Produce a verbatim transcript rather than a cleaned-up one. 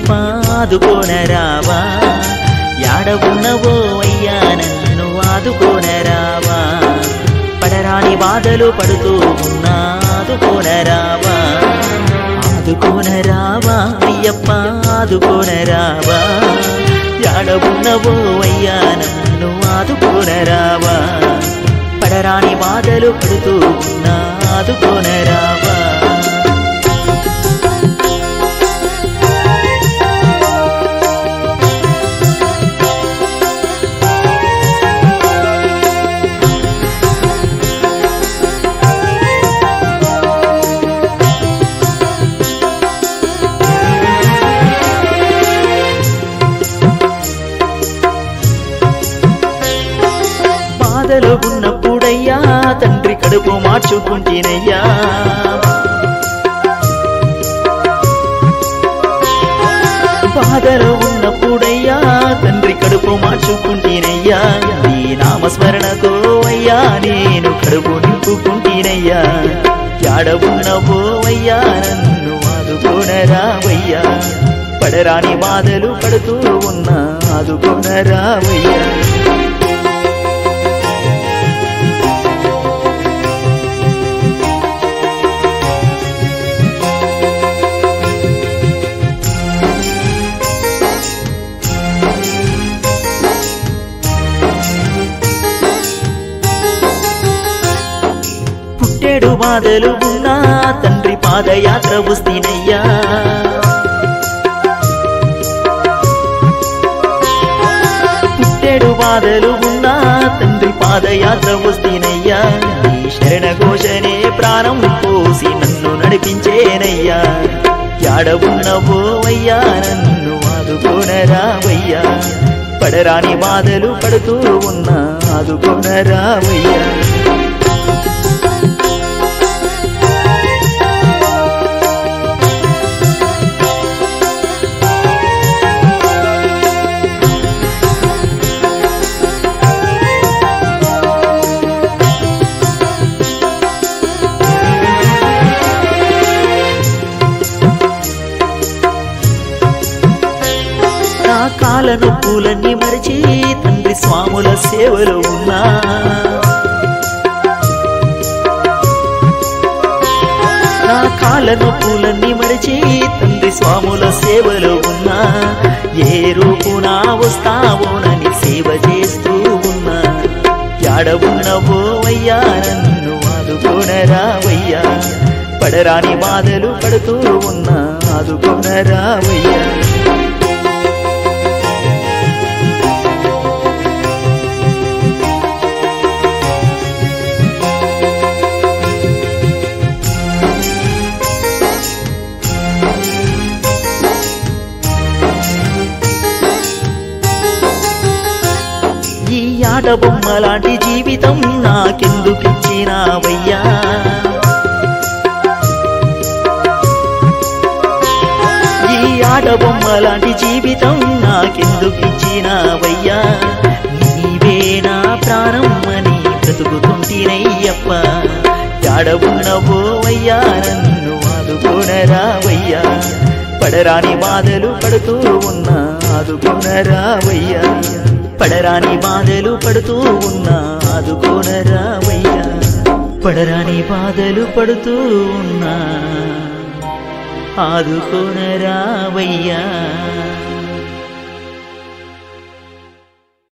అయ్యప్ప ఆదుకోనరావా యాడ ఉన్నవో అయ్యా నన్ను ఆదుకోనరావా పడరాని బాధలు పడుతూ ఉన్నా ఆదుకోనరావా ఆదుకోనరావా అయ్యప్ప ఆదుకోనరావా యాడ ఉన్నవో అయ్యా నన్ను ఆదుకోనరావా పడరాని బాధలు పడుతూ ఉన్నా ఆదుకోనరావా బాధలో ఉన్నప్పుడయ్యా తండ్రి కడుపు మార్చుకుంటేనయ్యా బాధలో ఉన్నప్పుడయ్యా తండ్రి కడుపు మార్చుకుంటేనయ్యా నీ నామస్మరణతో అయ్యా నేను కడుపు నింపుకుంటేనయ్యా యాడ ఉన్నవో అయ్యా నన్ను ఆదుకోనరావయ్యా పడరాని బాధలు పడుతూ ఉన్నా ఆదుకోనరావయ్యా పుట్టేడు బాధలు ఉన్నా తండ్రి పాదయాత్ర వస్తేనయ్యా పుట్టేడు బాధలు ఉన్నా తండ్రి పాదయాత్ర వస్తేనయ్యా నీ శరణ ఘోషనే ప్రాణం పోసి నన్ను నడిపించేనయ్యా యాడ ఉన్నవో అయ్యా నన్ను ఆదుకోనరావయ్యా పడరాని బాధలు పడుతూ ఉన్నా ఆదుకోనరావయ్యా నా కాల నొప్పులన్నీ మరిచి తండ్రి స్వాముల సేవలో ఉన్నా నా కాల నొప్పులన్నీ మరిచి తండ్రి స్వాముల సేవలో ఉన్నా ఏ రూపునా వస్తావోనని సేవ చేస్తూ ఉన్నా యాడ ఉన్నవో అయ్యా నన్ను ఆదుకోనరావయ్యా పడరాని బాధలు పడుతూ ఉన్నా ఆదుకోనరావయ్యా ఈ ఆట బొమ్మ లాంటి జీవితం నాకెందుకిచ్చినావయ్యా ఈ ఆట బొమ్మ లాంటి జీవితం నాకెందుకిచ్చినావయ్యా నీవే నా ప్రాణం అని బ్రతుకుతుంటేనయ్యప్ప యాడ ఉన్నవో అయ్యా నన్ను ఆదుకోనరావయ్యా పడరాని బాధలు పడుతూ ఉన్నా ఆదుకోనరావయ్యా పడరాని బాధలు పడుతూ ఉన్నా ఆదుకోనరావయ్యా పడరాని బాధలు పడుతూ ఉన్నా ఆదుకోనరావయ్యా